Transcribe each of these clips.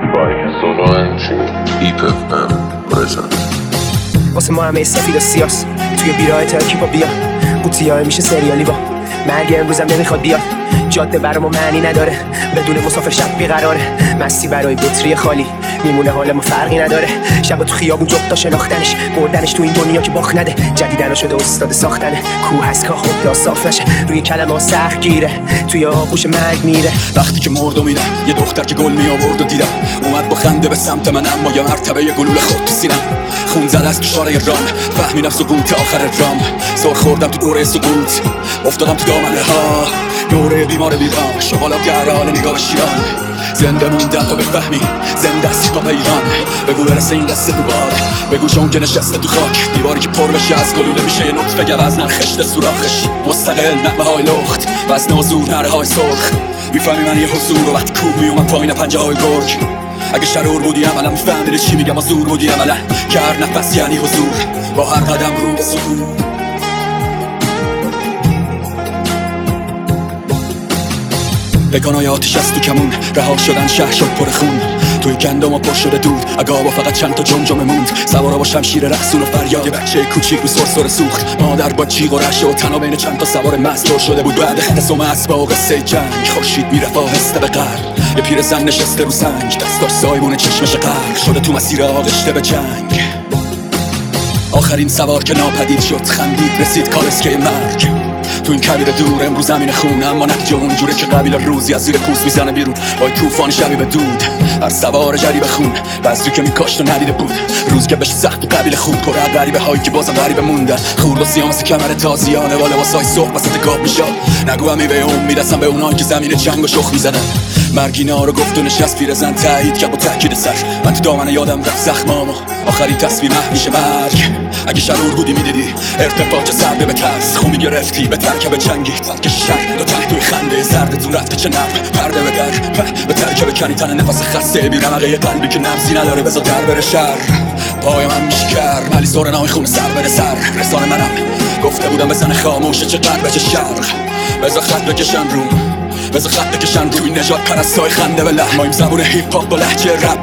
واسه ما همه سفید و سیاس توی بیراه ترکیبا بیا قوطی‌ها میشه سریالی با مرگ امروزم نمیخواد بیاد جاده برامو معنی نداره بدون مسافر شب بیقراره مستی برای بطری خالی میمونه حال ما فرقی نداره شب تو خیابون جفتا شناختنش بردنش تو این دنیا که باخت نده جدیدن شده استاد ساختنه کوه هست که خود صاف نشه روی کلمه سخت گیره توی آغوش مرگ میره وقتی که مرد و میرم یه دختر که گل می آورد و دیدم اومد با خنده به سمت من اما یه مرتبه یه گلوله خود تو سینم خون زد از تو شارع رام فهمیدم سقوط آخر رام سر خوردم تو دوره سقوط افتادم تو دامنه ها دوره بیمار بیرام شغالا گران نگاه شیران زنده موندم تا بفهمی زنده است با پیران بگو برسه این دست تو بار بگو جون که نشسته تو خاک دیواری که پر بشه از گلوله میشه یه نطفه گوزن خشت سوراخش مستقل نقمه های لخت وزن و زور نره های سرخ میفهمی من یه حضور و وقتی کوه میومد پایین پنجه های گرگ اگه شرور بودی عملا میفهمیدی چی میگم و زور بودی عملا که هر نفس یعنی حضور با هر قدم رو به سکون بگانای آتیش از تو کمون رها شدن شهر شد پر خون توی گندم و پر شده دود اگه با فقط چند تا جمجمه موند سوارا با شمشیر رقصون و فریاد یه بچه کوچیک رو سرسره سوخت مادر با جیغ و رشه و تنها بین چند تا سوار مستور شده بود بعد خدسوم اسبا و قصه جنگ خورشید میرفت آهسته به غرب یه پیر زن نشسته رو سنگ دستاش سایبون چشمش غرق شده تو مسیر آغشته به جنگ آخرین سوار که ناپدید شد خندید رسید کالسکه مرگ تو این کبیر دور امروز زمین خون اما نتیجه اونجوره که قبیل روزی از زیر پوست میزنه بیرون با توفان شبی به دود هر سوار جریب خون بذری که میکاشت و ندیده بود روز که بهش سخت و قبیل خون پر از غریبه هایی که بازم غریبه موندن خورد و سیام مثل کمر تازیانه و لباسای سرخ وسط گاب میشد نگو همی به امید هستم به اونایی که زمین جنگ و شخ میزنن مرگینا رو گفت و نشست پیرزن تایید کرد با تاکید سر من تو دامنه یادم رفت زخمامو آخرین تصویر میشه مرگ اگه شرور بودی میدیدی ارتفاع سرده به ترس خون میگرفتی به ترکب جنگی ترک شر دو تحت توی خنده زردتون رفته چه نرم پرده به در به ترکب کنی تن نفس خسته بی رمقه قلبی که نبزی نداره بذار در بره شر پای من میشکر ملی سور نای خون سر بره سر رسانه منم گفته بودم بزن خاموشه چه قلب چه شرق بذار خط بکشن رو بذار خط بکشن روی نجات پرستای خنده به لحن مایم زبون هیپ هاپ با لهجه رپ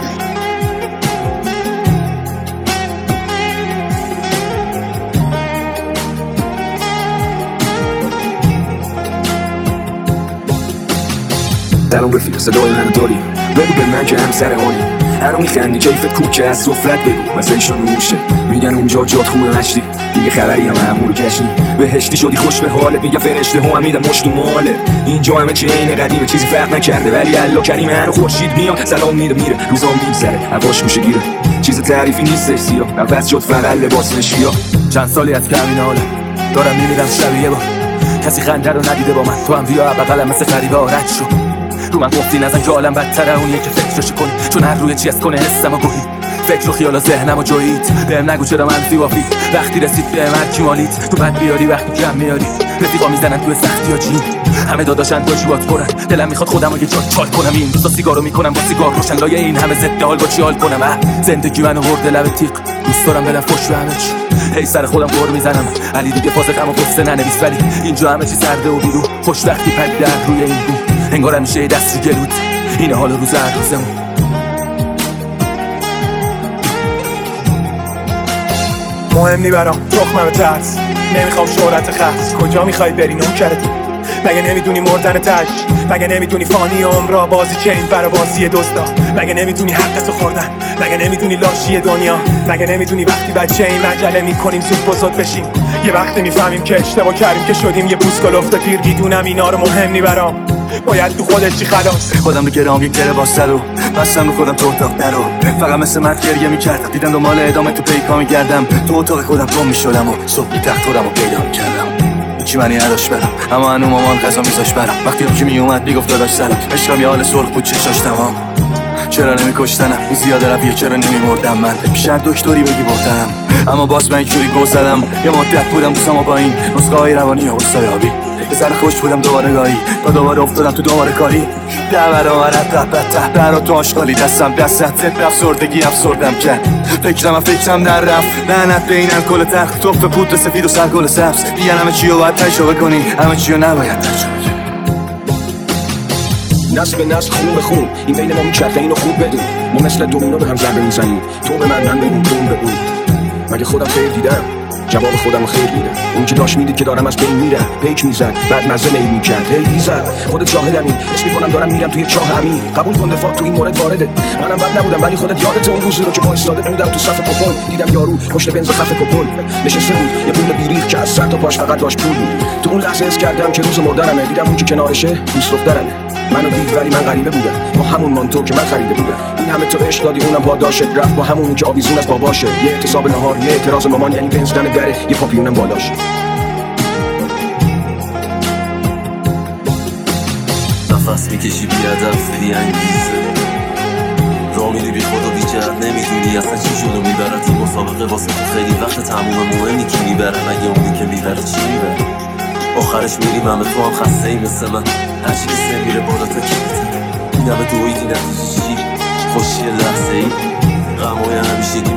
سلام رفیق صدای منو داری بگو به من که همسر حالی هر میخندی کیفت کوکه از سفرت بگو مثل ایشون روشه میگن اونجا جات خوبه مشتی دیگه خبری هم معمول کشنی بهشتی شدی خوش به حالت میگه فرشته هم میدم مشت و ماله اینجا همه چی عین قدیمه چیزی فرق نکرده ولی الله کریم هر خورشید میاد سلام میده میره روزام میگذره هواش گوشه گیره چیز تعریفی نیستش سیاه عوض شد فقط لباس نشیا چند سالی از کمین حاله دارم میمیرم شبیه با کسی خنده رو ندیده با من تو هم بیا بغلم مثل غریبه رد شو رو من گفتی نزن که عالم بدتره اونیه که فکرشو کنی چون هر روی چی از کنه حسم و گوهی فکر و خیال و ذهنم و جویید بهم نگو چرا منفی وافی وقتی رسید به من کی مالید تو بد بیاری وقتی کم میاری رفیقا میزنن توی سختی ها چین همه داداشن با جیبات پرن دلم میخواد خودم رو یه جا چال کنم این روزا سیگارو میکنم با سیگار روشن لایه این همه ضد حال با چی حال کنم زندگی منو برده لب تیغ دوست دارم دلم خوش به همه چی هی سر خودم قور میزنم علی دیگه فاز غم و قصه ننویس ولی اینجا همه چی سرده و بیرو خوش وقتی پدیده روی این بو انگار همیشه دست رو گلود اینه حال روز هر روزمون مهم نی برام تخمم ترس نمیخوام شهرت خاص کجا میخوای بری نوکرتی مگه نمیدونی مردن تاج مگه نمیدونی فانی عمرا بازی چه این برا بازی دوستا مگه نمیدونی حقتو خوردن مگه نمیدونی لاشی دنیا مگه نمیدونی وقتی بچه این مجله میکنیم زود بزرگ بشیم یه وقتی میفهمیم که اشتباه کردیم که شدیم یه بوسکل افته پیر میدونم اینا رو مهم نی برام باید تو خودت چی خلاص خودم رو گرام یک کره واسه رو بستم رو خودم تو اتاق درو فقط مثل مرد گریه میکرد دیدم دنبال ادامه تو پیکا میگردم تو اتاق خودم گم میشدم و صبحی تخت خودم رو پیدا میکردم چی معنی نداشت برم اما هنو مامان غذا میذاش برم وقتی رو که میومد میگفت داداش سلام عشقم یه حال سرخ بود چشاش تمام چرا نمیکشتنم این زیاده رویه چرا نمیمردم من شاید دکتری بگی بردم اما باز من اینجوری گل زدم یه مدت بودم دوستم با این نسخه های روانی و استایابی به سر خوش بودم دوباره گاهی تا دوباره افتادم تو دوباره کاری ده برابرت رفت برا تو آشغالی دستم دستت زد افسردگی افسردم کرد فکرم در رفت لعنت به اینم کل تخت توف پودر سفید و سرگل سبز دیگه همه چی رو باید تجربه کنی همه چی رو نباید تجربه کنی نسل به نسل خون به خون این بین ما میچرخه اینو خوب بدون ما مثل دومینا به هم ضربه میزنیم تو به من به اون به اون مگه خودم خیر دیدم جواب خودم خیر میدم اون که داشت میدید که دارم از بین میرم پیک میزد بعد مزه نیم میکرد هی زد خودت شاهدمی اسم میکنم دارم میرم توی چاه همین قبول کن دفاع تو این مورد وارده منم بد نبودم ولی خودت یادت اون روزی رو که با استاده بودم تو صف کپون دیدم یارو پشت بنز خفه کپون نشسته بود یه پول بیریخ که از سر تا پاش فقط داشت پول بود تو اون لحظه حس کردم که روز مردنمه دیدم اون که کنارشه دوست دخترمه منو دید ولی من غریبه بودم با همون مانتو که من خریده بودم این همه تو عشق دادی اونم پاداشت رفت با همون که آویزون از باباشه یه اعتصاب نهار یه اعتراض مامان یعنی بنز دم دره یه پاپیونم بالاش نفس میکشی بیادب بی انگیزه را میری بی خود و بی جهت نمیدونی اصلا چی شد و میبرد این مسابقه واسه تو خیلی وقت تموم مهمی کی میبره مگه اونی که میبره چی میبره آخرش میریم همه تو هم خسته ای مثل من هرچی که سه میره بالا تا کلیته این همه دویدی نتیجه چی خوشی لحظه ای غمای همیشگی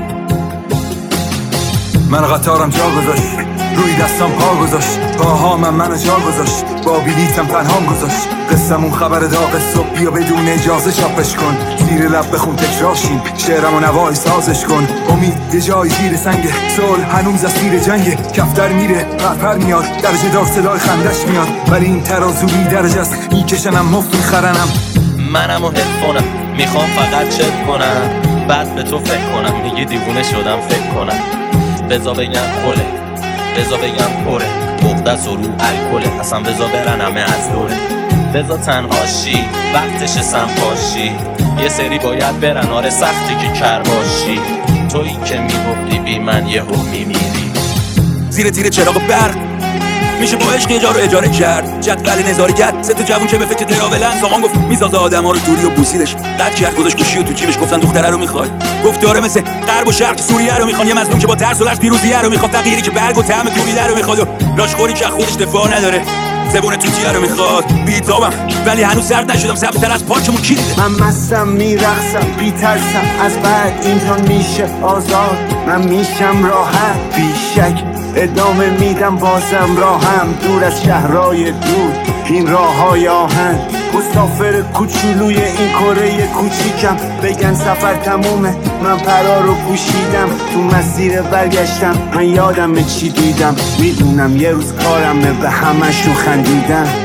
من قطارم جا گذاشت روی دستم پا گذاشت پاها منو جا گذاشت با بلیتم پنهام گذاشت قصمون خبر داغ صبح بیا بدون اجازه چاپش کن زیر لب بخون تکرارشین شعرم و نوای سازش کن امید یه جای زیر سنگ صلح هنوز از تیر جنگ کفتر میره پرپر میاد درجه دار صدای خندش میاد ولی این ترازو بی درجه است میکشنم مفت میخرنم منم و هدفونم میخوام فقط چت کنم بعد به تو فکر کنم میگی دیوونه شدم فکر کنم بزا بگم کله بزا بگم پره بغدست و رو الکله اصلا بزا برن همه از دوره بزا تنهاشی وقتش سمپاشی یه سری باید برن آره سختی که کر باشی تو این که میگفتی بی من یه هم میمیری زیر تیر چراغ برق میشه با عشق یه جا رو اجاره کرد جدول نظارگت سه تا جوون که به فکر تراولن سامان گفت میسازه آدم ها رو توری و بوسیدش قد کرد گذاشت گوشی و تو جیبش گفتن دختره رو میخوای گفت داره مثل غرب و شرق سوریه رو میخوان یه مظلوم که با ترس و لرز پیروزیه رو میخواد فقیری که برگ و طعم کوبیده رو میخواد و راشخوری که خودش دفاع نداره زبون توتیه رو میخواد بیتابم ولی هنوز سرد نشدم سبزتر از پاچمون کی دیده من مستم میرقصم بیترسم از بعد اینجا میشه آزاد من میشم راحت بیشک ادامه میدم بازم راهم دور از شهرهای دور این راههای آهن مسافر کوچولوی این کره کوچیکم بگن سفر تمومه من پرا رو پوشیدم تو مسیر برگشتم من یادم چی دیدم میدونم یه روز کارمه به همشون خندیدم